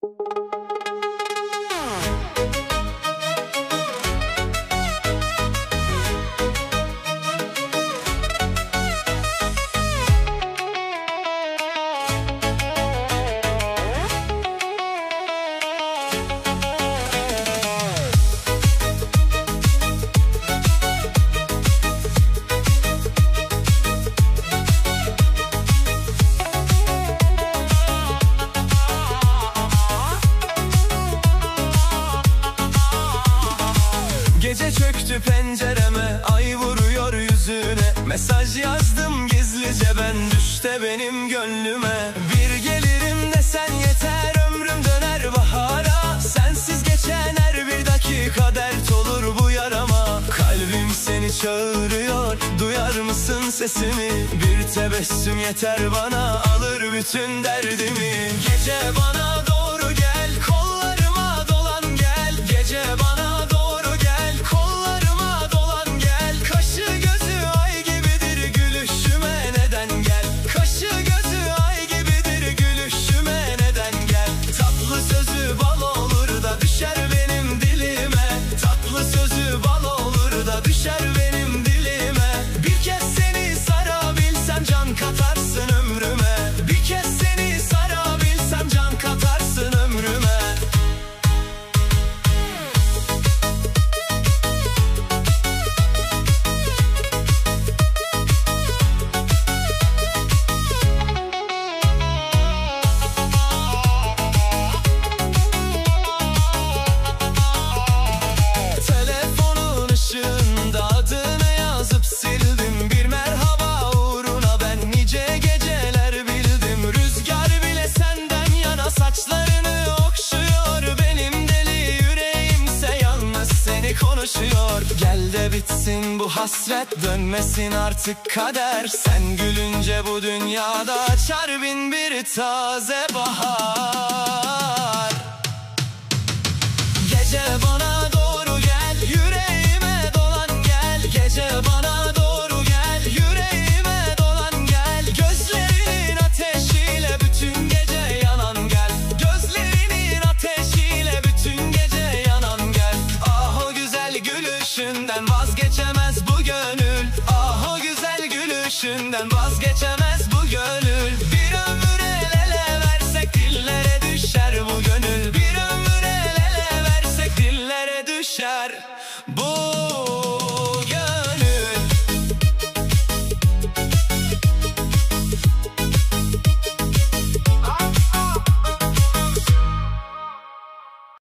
Gece çöktü pencereme, ay vuruyor yüzüne. Mesaj yazdım gizlice ben, düşte benim gönlüme. Bir gelirim desen yeter, ömrüm döner bahara. Sensiz geçen her bir dakika dert olur bu yarama. Kalbim seni çağırıyor, duyar mısın sesimi? Bir tebessüm yeter bana, alır bütün derdimi. Gece bana doğru gel, kollarıma dolan gel. Gece bana doğru gel, kollarıma dolan gel. Kaşı gözü ay gibidir, gülüşüme neden gel? Kaşı gözü ay gibidir, gülüşüme neden gel? Tatlı sözü bal olur da düşer benim dilime. Tatlı sözü bal olur da düşer benim dilime. Bir kez seni sarabilsem can katarsın ömrüme. Bir kez seni sarabilsem can katarsın ömrüme. Telefonun ışığında adını yazıp sildim. Bir merhaba uğruna ben nice geceler bildim. Rüzgar bile senden yana saçlarını okşuyor. Benim deli yüreğimse yalnız seni konuşuyor. Gel de bitsin bu hasret, dönmesin artık kader. Sen gülünce bu dünyada açar bin bir taze bahar. Gece bana doğru gel, yüreğime dolan gel. Gece bana doğru gel, yüreğime dolan gel. Gözlerinin ateşiyle bütün gece yanan gel. Gözlerinin ateşiyle bütün gece yanan gel. Ah o güzel gülüşünden vazgeçemez bu gönül. Ah o güzel gülüşünden vazgeçemez